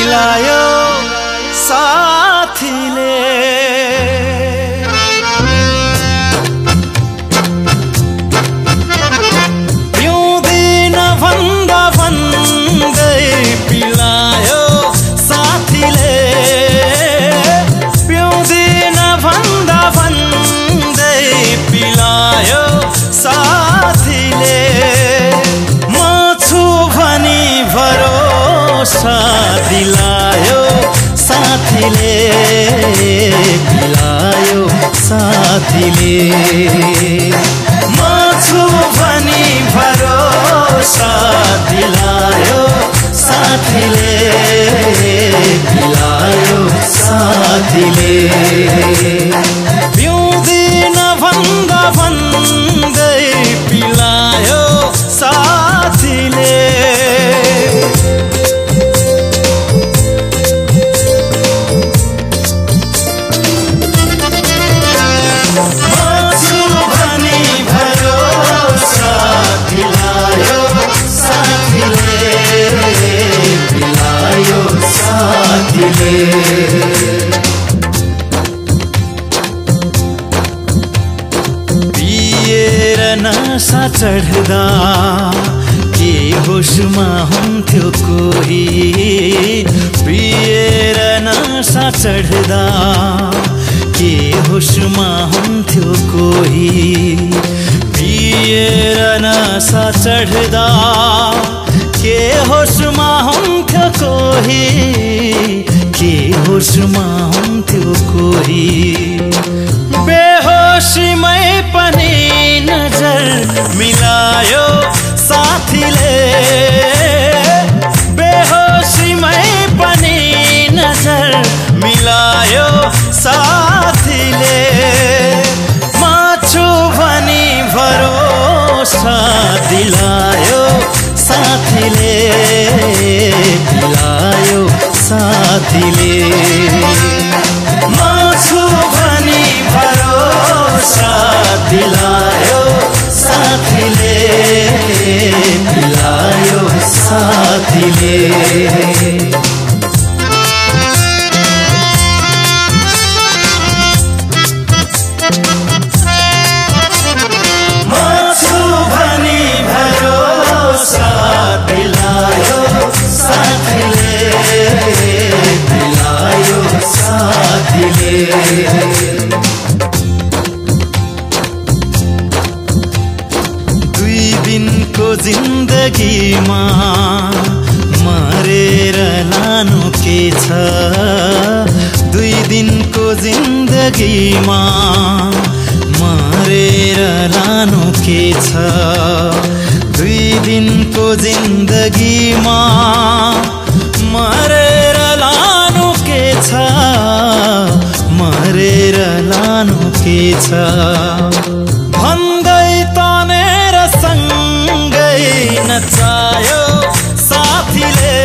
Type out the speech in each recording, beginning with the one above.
पिलायो साथीले पिउँदिन भन्दा भन्दै पिलायो साथीले पिउँदिन भन्दा भन्दै पिलायो साथीले म छु भनी भरोसा दिलायो साथीले पिलायो साथीले म छु भनी भरोसा दिलायो साथीले पिलायो साथीले पिउँदिन भन्दा भन्दै पिलायो साथीले पिएर नशा चढ्दा के होसमा हुन्थ्यो कोही पिएर नशा चढ्दा के होसमा हुन्थ्यो कोही पिएर नशा चढ्दा के होसमा हुन्थ्यो कोही के होसमा हुन्थ्यो कोही बेहोसीमै पनि नजर मिलायो साथीले बेहोसीमै पनि नजर मिलायो साथीले म छु भनी भरोसा दिलायो साथीले पिलायो साथीले म छु भनी भरोसा दिलायो साथीले पिलायो साथीले दुई दिनको जिन्दगीमा मरेर लानु के छ दुई दिनको जिन्दगीमा मरेर लानु के छ दुई दिनको जिन्दगीमा मरेर लानु के छ मरेर लानु के छ भन्दै तनेर सँगै नचायो साथीले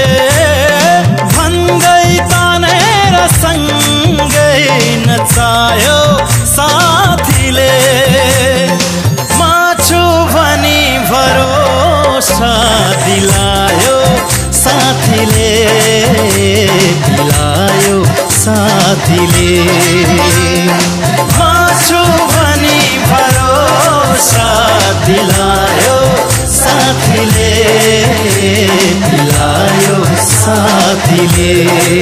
भन्दै तनेर सँगै नचायो साथीले म छु भनी भरोसा दिलायो साथीले पिलायो साथीले म छु भनी भरोसा दिलायो साथीले पिलायो साथीले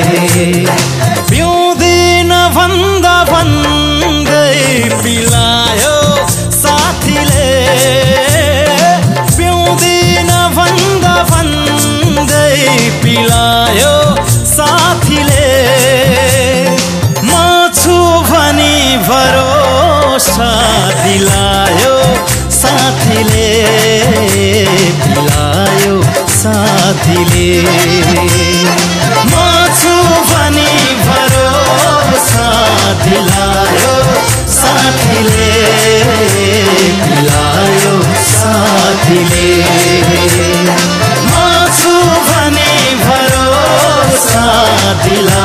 पिउँदिन भन्दा भन्दै पिलायो साथीले पिउँदिन भन्दा भन्दै पिलायो साथीले म छु भनी भरोसा दिलायो साथीले पिलायो साथीले म छु भनी भरोसा दिलायो साथीले पिलायो साथीले म छु भनी भरोसा दिलायो